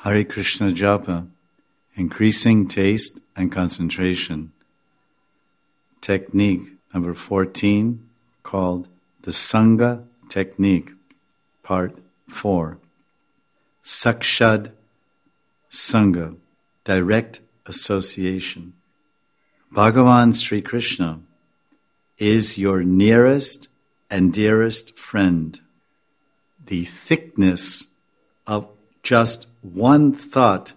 Hare Krishna Japa, increasing taste and concentration. Technique number 14, called the Sangha Technique, Part 4. Sakshad Sangha, direct association. Bhagavan Sri Krishna is your nearest and dearest friend. The thickness of just one thought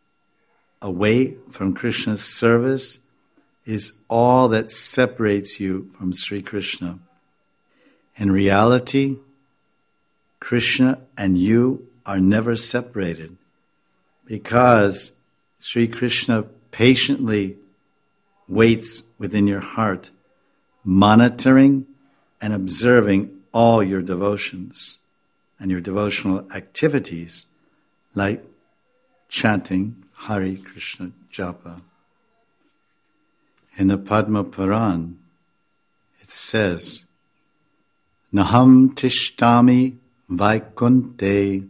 away from Krishna's service is all that separates you from Sri Krishna. In reality, Krishna and you are never separated because Sri Krishna patiently waits within your heart, monitoring and observing all your devotions and your devotional activities like chanting Hare Krishna Japa. In the Padma Puran, it says, Naham tishtami vaikunte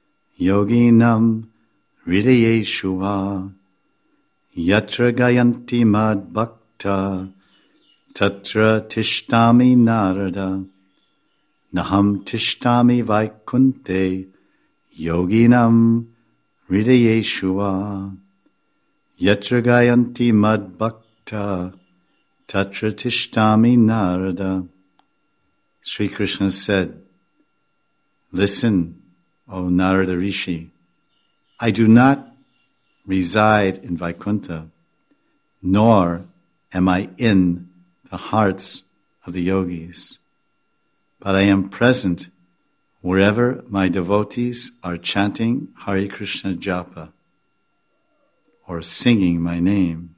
yoginam hridayeshu va yatra gayanti mad bhakta tatra tishtami narada. Naham tishtami vaikunte yoginam hridayeshu va yatra gayanti mad bhakta tatra tishtami narada. Sri Krishna said, Listen, O Narada Rishi, I do not reside in Vaikuntha, nor am I in the hearts of the yogis, but I am present wherever my devotees are chanting Hare Krishna Japa or singing my name.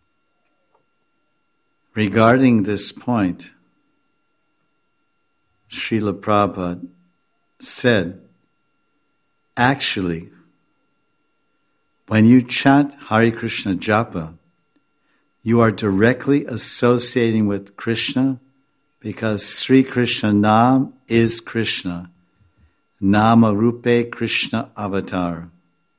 Regarding this point, Srila Prabhupada said, actually, when you chant Hare Krishna Japa, you are directly associating with Krishna because Sri Krishna Nam is Krishna, Nama Rupe Krishna Avatar.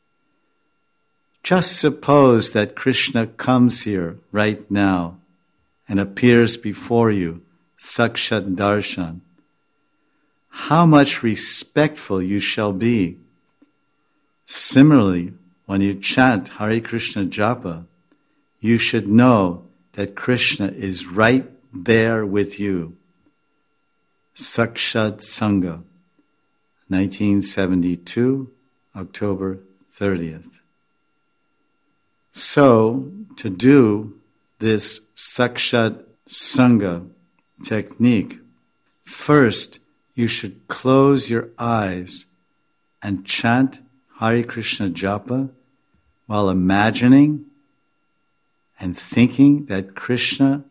Just suppose that Krishna comes here right now and appears before you, Sakshat Darshan. How much respectful you shall be. Similarly, when you chant Hare Krishna Japa, you should know that Krishna is right there with you. Sakshad Sangha, 1972, October 30th. So, to do this Sakshad Sangha technique, first you should close your eyes and chant Hare Krishna Japa while imagining and thinking that Krishna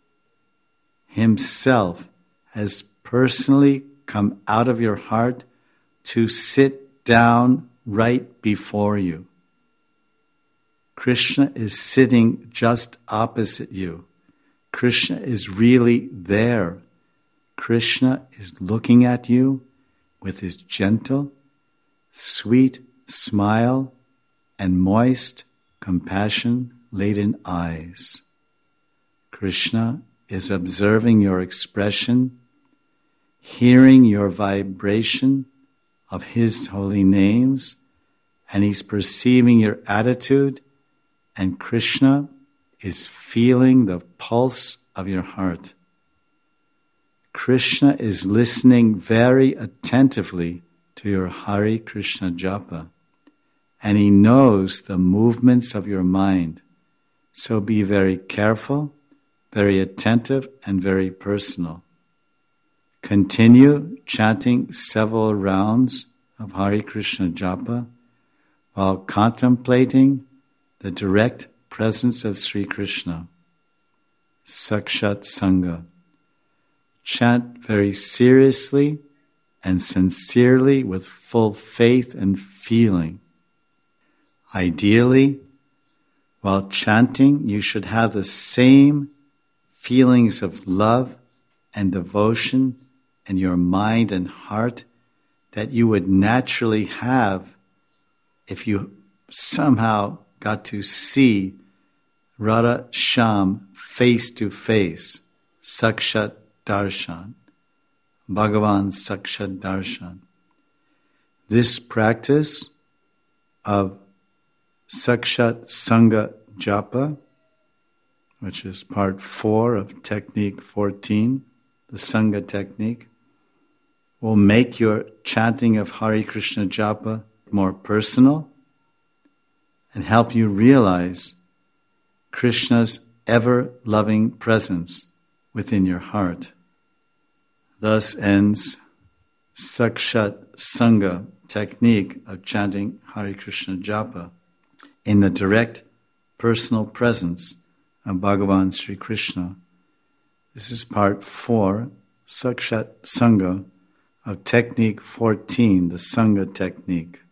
himself has personally come out of your heart to sit down right before you. Krishna is sitting just opposite you. Krishna is really there. Krishna is looking at you with his gentle, sweet smile and moist, compassion-laden eyes. Krishna is observing your expression, hearing your vibration of his holy names, and he's perceiving your attitude, and Krishna is feeling the pulse of your heart. Krishna is listening very attentively to your Hare Krishna Japa, and he knows the movements of your mind. So be very careful, very attentive, and very personal. Continue chanting several rounds of Hare Krishna Japa while contemplating the direct presence of Sri Krishna. Sakshat Sangha. Chant very seriously and sincerely with full faith and feeling. Ideally, while chanting, you should have the same feelings of love and devotion in your mind and heart that you would naturally have if you somehow got to see Radha Shyam face to face, Sakshat Darshan, Bhagavan Sakshat Darshan. This practice of Sakshat Sangha Japa, which is part 4 of technique 14, the Sangha technique, will make your chanting of Hare Krishna Japa more personal and help you realize Krishna's ever-loving presence within your heart. Thus ends Sakshat Sangha technique of chanting Hare Krishna Japa in the direct personal presence of Bhagavan Sri Krishna. This is part 4, Sakshat Sangha, of technique 14, the Sangha technique.